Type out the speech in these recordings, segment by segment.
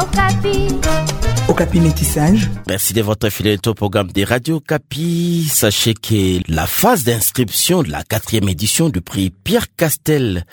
Okapi Métissage. Merci de votre fidélité au programme des Radio Okapi. Sachez que la phase d'inscription de la 4e édition du prix Pierre Castel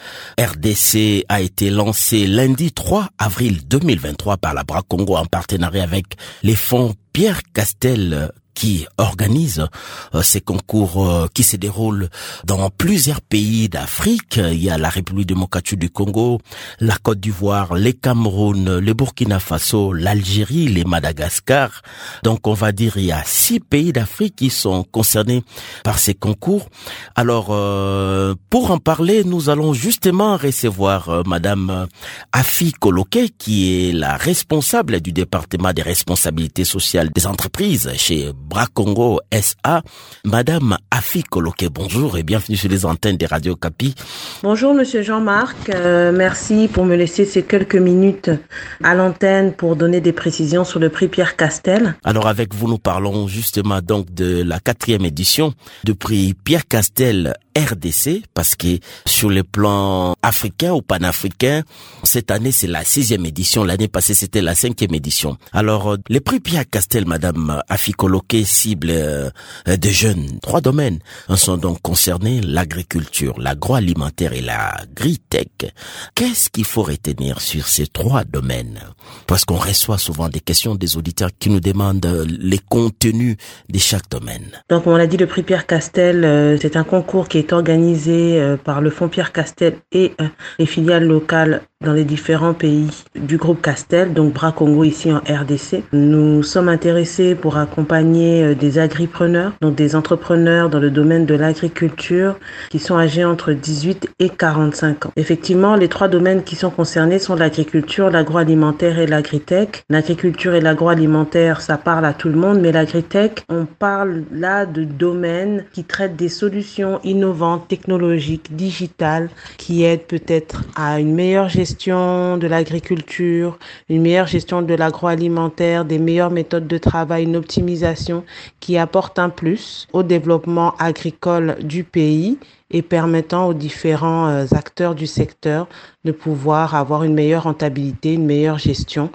RDC a été lancée lundi 3 avril 2023 par la BRAC Congo en partenariat avec les fonds Pierre Castel qui organise ces concours qui se déroulent dans plusieurs pays d'Afrique. Il y a la République démocratique du Congo, la Côte d'Ivoire, le Cameroun, le Burkina Faso, l'Algérie, les Madagascar. Donc on va dire il y a 6 pays d'Afrique qui sont concernés par ces concours. Alors pour en parler, nous allons justement recevoir Madame Afi Koloke qui est la responsable du département des responsabilités sociales des entreprises chez BRAC Congo SA. Madame Afi Koloke, bonjour et bienvenue sur les antennes des Radio Okapi. Bonjour Monsieur Jean-Marc, merci pour me laisser ces quelques minutes à l'antenne pour donner des précisions sur le prix Pierre Castel. Alors avec vous, nous parlons justement donc de la 4e édition du prix Pierre Castel RDC, parce que sur le plan africain ou panafricain, cette année c'est la 6e édition, l'année passée c'était la 5e édition. Alors le prix Pierre Castel, Madame Afi Koloke, cible des jeunes. 3 domaines sont donc concernés, l'agriculture, l'agroalimentaire et l'agritech. Qu'est-ce qu'il faut retenir sur ces 3 domaines? Parce qu'on reçoit souvent des questions des auditeurs qui nous demandent les contenus de chaque domaine. Donc on l'a dit, le prix Pierre Castel, c'est un concours qui est organisé par le fonds Pierre Castel et les filiales locales dans les différents pays du groupe Castel, donc BRAC Congo ici en RDC. Nous sommes intéressés pour accompagner des agripreneurs, donc des entrepreneurs dans le domaine de l'agriculture qui sont âgés entre 18 et 45 ans. Effectivement, les 3 domaines qui sont concernés sont l'agriculture, l'agroalimentaire et l'agritech. L'agriculture et l'agroalimentaire, ça parle à tout le monde, mais l'agritech, on parle là de domaines qui traitent des solutions innovantes, technologiques, digitales, qui aident peut-être à une meilleure gestion de l'agriculture, une meilleure gestion de l'agroalimentaire, des meilleures méthodes de travail, une optimisation qui apporte un plus au développement agricole du pays et permettant aux différents acteurs du secteur de pouvoir avoir une meilleure rentabilité, une meilleure gestion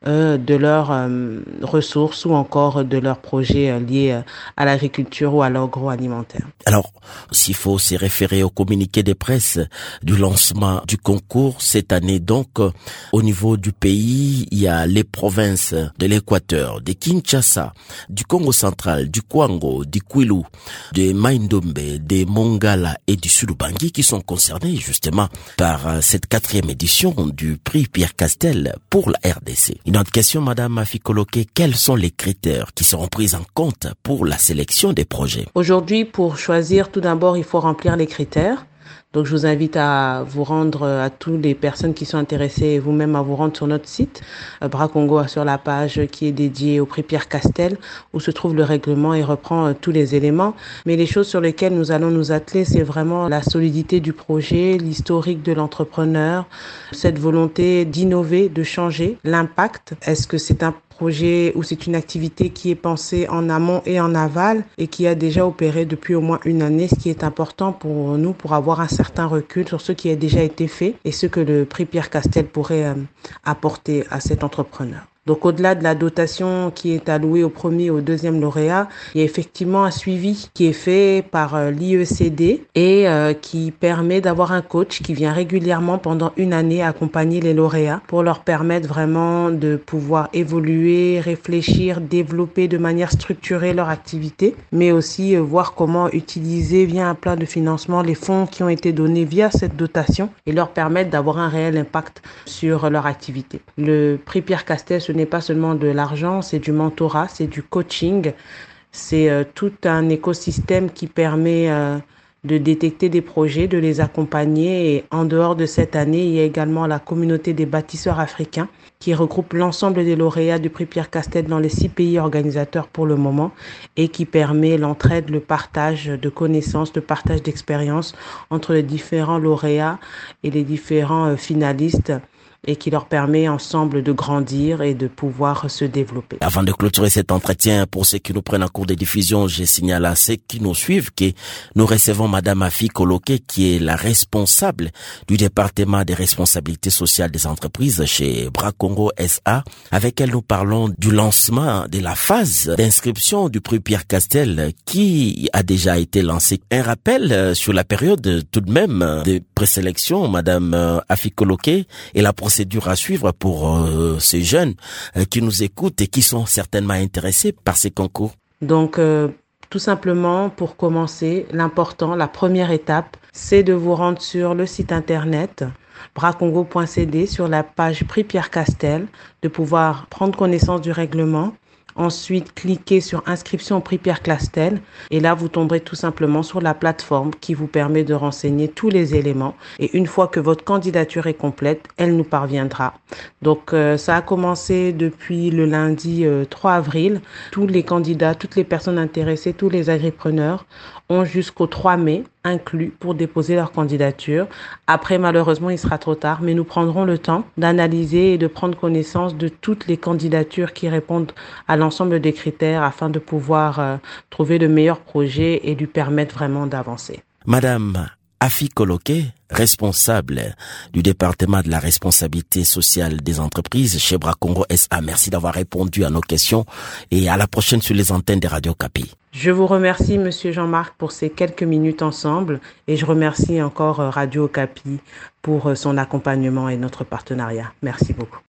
de leurs ressources ou encore de leurs projets liés à l'agriculture ou à l'agroalimentaire. Alors, s'il faut se référer au communiqué de presse du lancement du concours cette année, donc au niveau du pays, il y a les provinces de l'Équateur, de Kinshasa, du Congo central, du Kwango, du Kwilu, de Maïndombe, de Mongala et du Sud-Ubangi qui sont concernés justement par cette 4e édition du prix Pierre Castel pour la RDC. Une autre question, Madame Afi Koloke, quels sont les critères qui seront pris en compte pour la sélection des projets? Aujourd'hui, pour choisir, tout d'abord, il faut remplir les critères. Donc, je vous invite à vous rendre, à toutes les personnes qui sont intéressées et vous-même à vous rendre sur notre site, BRAC Congo, sur la page qui est dédiée au prix Pierre Castel, où se trouve le règlement et reprend tous les éléments. Mais les choses sur lesquelles nous allons nous atteler, c'est vraiment la solidité du projet, l'historique de l'entrepreneur, cette volonté d'innover, de changer, l'impact. Est-ce que c'est un projet ou c'est une activité qui est pensée en amont et en aval et qui a déjà opéré depuis au moins une année, ce qui est important pour nous pour avoir un certain recul sur ce qui a déjà été fait et ce que le prix Pierre Castel pourrait apporter à cet entrepreneur. Donc, au-delà de la dotation qui est allouée au premier et au deuxième lauréat, il y a effectivement un suivi qui est fait par l'IECD et qui permet d'avoir un coach qui vient régulièrement pendant une année accompagner les lauréats pour leur permettre vraiment de pouvoir évoluer, réfléchir, développer de manière structurée leur activité, mais aussi voir comment utiliser via un plan de financement les fonds qui ont été donnés via cette dotation et leur permettre d'avoir un réel impact sur leur activité. Le prix Pierre Castel, ce n'est pas seulement de l'argent, c'est du mentorat, c'est du coaching, c'est tout un écosystème qui permet de détecter des projets, de les accompagner. Et en dehors de cette année, il y a également la communauté des bâtisseurs africains qui regroupe l'ensemble des lauréats du prix Pierre Castel dans les 6 pays organisateurs pour le moment et qui permet l'entraide, le partage de connaissances, le partage d'expériences entre les différents lauréats et les différents finalistes et qui leur permet ensemble de grandir et de pouvoir se développer. Avant de clôturer cet entretien, pour ceux qui nous prennent en cours de diffusion, je signale à ceux qui nous suivent que nous recevons Madame Afi Koloke, qui est la responsable du département des responsabilités sociales des entreprises chez Bras Congo SA. Avec elle, nous parlons du lancement de la phase d'inscription du prix Pierre Castel qui a déjà été lancé. Un rappel sur la période tout de même de présélection, Madame Afi Koloke, et la procédure à suivre pour ces jeunes qui nous écoutent et qui sont certainement intéressés par ces concours. Donc, tout simplement, pour commencer, la première étape, c'est de vous rendre sur le site internet brascongo.cd sur la page Prix Pierre Castel, de pouvoir prendre connaissance du règlement. Ensuite, cliquez sur inscription au prix Pierre Castel et là, vous tomberez tout simplement sur la plateforme qui vous permet de renseigner tous les éléments. Et une fois que votre candidature est complète, elle nous parviendra. Donc, ça a commencé depuis le lundi 3 avril. Tous les candidats, toutes les personnes intéressées, tous les agripreneurs ont jusqu'au 3 mai inclus pour déposer leur candidature. Après, malheureusement, il sera trop tard, mais nous prendrons le temps d'analyser et de prendre connaissance de toutes les candidatures qui répondent à l'ensemble des critères afin de pouvoir trouver le meilleur projet et lui permettre vraiment d'avancer. Madame Afi Koloke, responsable du département de la responsabilité sociale des entreprises chez Bras Congo SA. Merci d'avoir répondu à nos questions et à la prochaine sur les antennes de Radio Kapi. Je vous remercie, Monsieur Jean-Marc, pour ces quelques minutes ensemble et je remercie encore Radio Kapi pour son accompagnement et notre partenariat. Merci beaucoup.